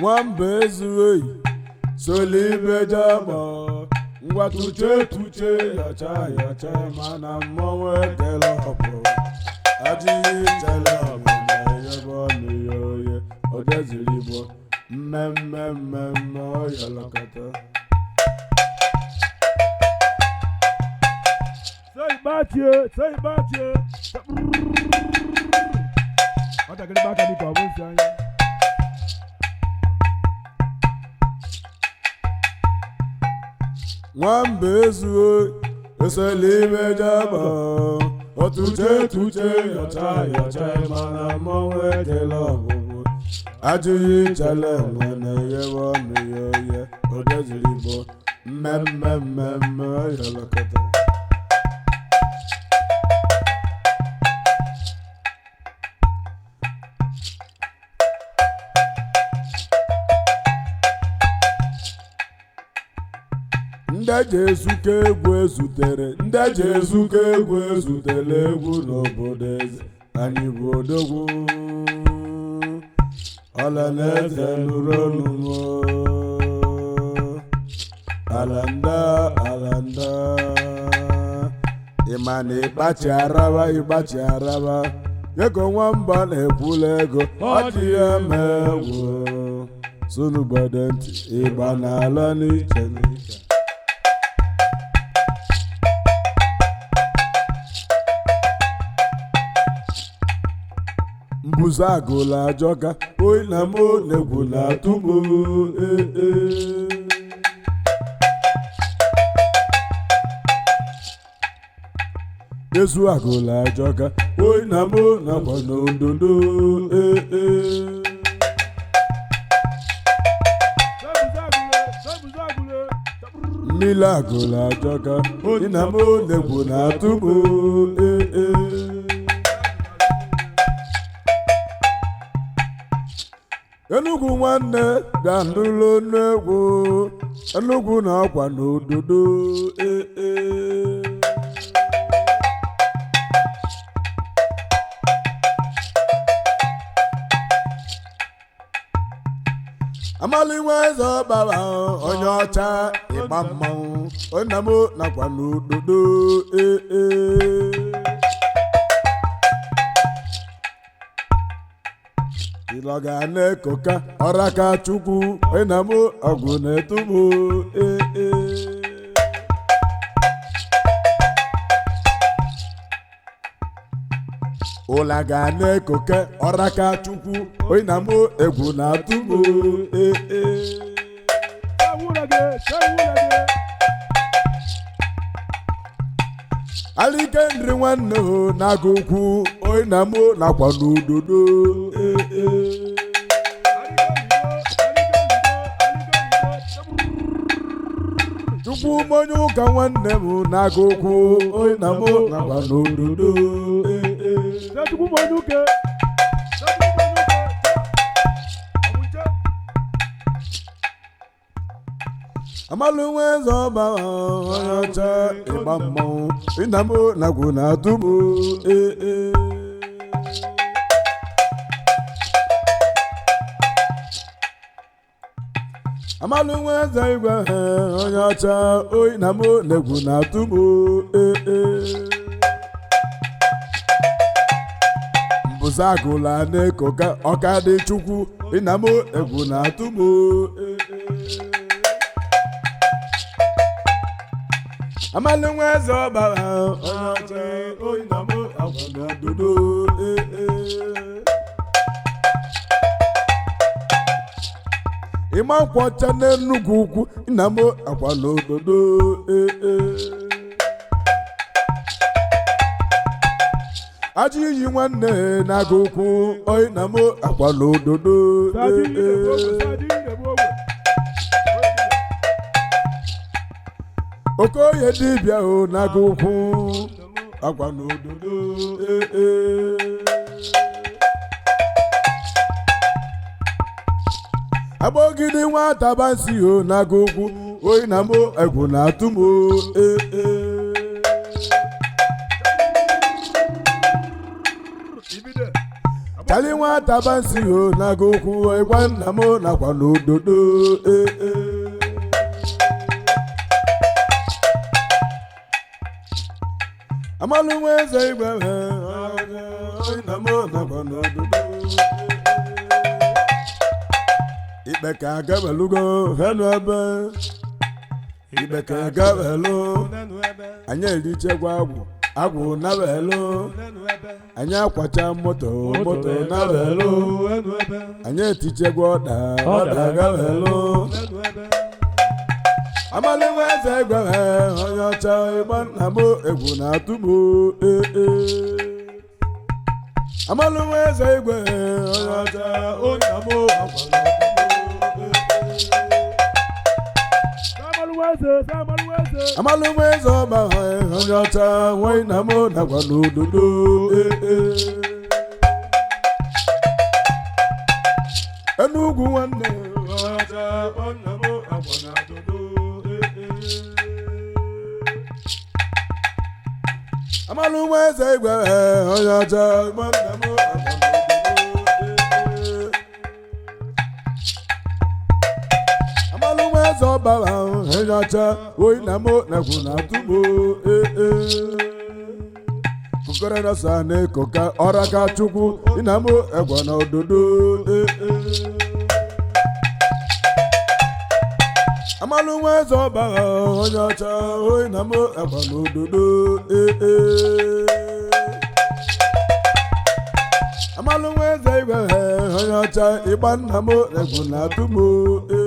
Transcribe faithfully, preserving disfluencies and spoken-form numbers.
nwamba ezughị solibe jama ngwa tuche tuche yacha yacha mana mmọnwụ ekele ọbụ adịghị chele ọbụ na-eyebe ọnụ ya oye odeziri bụ mmemme mmemme ọyọlọkọta Say Mathieu, say Mathieu. On t'a gagné back à l'hyper, vous savez. nwamba ezughị solibe jama otuche tuche yacha yacha mana mmọnwụ ekele ọbụbụ ajụghị chele nwe na-eyebe ọnụ ya oye odeziri bụ mmemme mmemme ọyọlọkọta ndị eji ezuke egwu ezutere ndị eji ezuke egwu ezutere egwu n'obodo eze anyị bụ odogwu ọlanaeze nụrụ olumo alanda alanda ịma na ịgbachi araba ịgbachi araba ego nwamba na-ekwula ego ọ dị ya ma egwu sunubode ntị ịgba n'ala n'iche n'iche mbuze agụla ajọka oyi na mo na-egwu na-atụ m ee ezu agụla ajọka oyi na mo nakwa n'ondodo ee mmiri agụla ajọka oyi na mo na-egwu na-atụ m ee Enugu nwanne ga-anụlụ n'egwu Enugu na akwa n'ododo ee ee amalinwe eze ọbara onye ọcha ịgba mmanwụ onye m nakwa n'ododo ee ee ịlọga na-ekoka ọraka chukwu ịna m ọgwụ na-etu m ee ee ụlaga na-ekoke ọraka chukwu ịna m egwu na-atụ m ee ee alike nri nwanne ho na-aga ukwu ịna m nakwa n'udodo ee ee chukwu onye ụka nwanne m na-aga ukwu ịna m nakwa n'udodo ee ee amalinwe eze ọbara onye ọcha ịgba mmanwụ ịna m nakwa na-atụ m ee ee amalinwe eze igwe onye ọcha oyi na m na-egwu na-atụ m ee ee mbụza agụla na-ekoka ọka dị chukwu ịna m egwu na-atụ m ee ee amalinwe eze ọbara onye ọcha oyi na m agwa n'ododo ee ee ịma nkwọcha n'Enugu ukwu nna m akwa n'ododo ee ee ajị iyi nwanne na-aga ukwu oyi na m akwa n'ododo ee ee Okoye dibịa o na-aga ukwu akwa n'ododo ee ee agbọgide nwata bansi o na-aga ukwu oyi na m egwu na-atụ m ee ee kali nwata bansi ho na-aga okwu ịgwa nna m nakwa n'ododo ee amalụ nwa eze igwe nna m nakwa n'ododo ikpe ka agabelugo henu ebe ikpe ka agabelu anyị erichekwa agwụ agwụ nabelu anyị akwacha moto moto nabelu anyị etichekwa ọda ọda gabelu amalị nwa eze igwe onye ọcha ịgba nna m egwu na-atụ m ee amalụ nwa eze igwe onye ọcha onye m amalụ nwa eze ọba onye ọcha nwanyị na m nakwa n'ododo ee Enugwu nwanne onye ọcha nwanna m akwa n'ododo amalụ nwa eze igwe onye ọcha nwanna m akwa n'ododo amalụ nwa eze ọba onye ọcha oyi na m nakwu na-atụ m ee kụkọrọ nọsa na-ekoka ọra ka chukwu ịna m egwa na ododo ee amalụ nwa eze ọba onye ọcha oyi na m egwa na ododo ee amalụ nwa eze igwe onye ọcha ịgba nna m egwu na-atụ m ee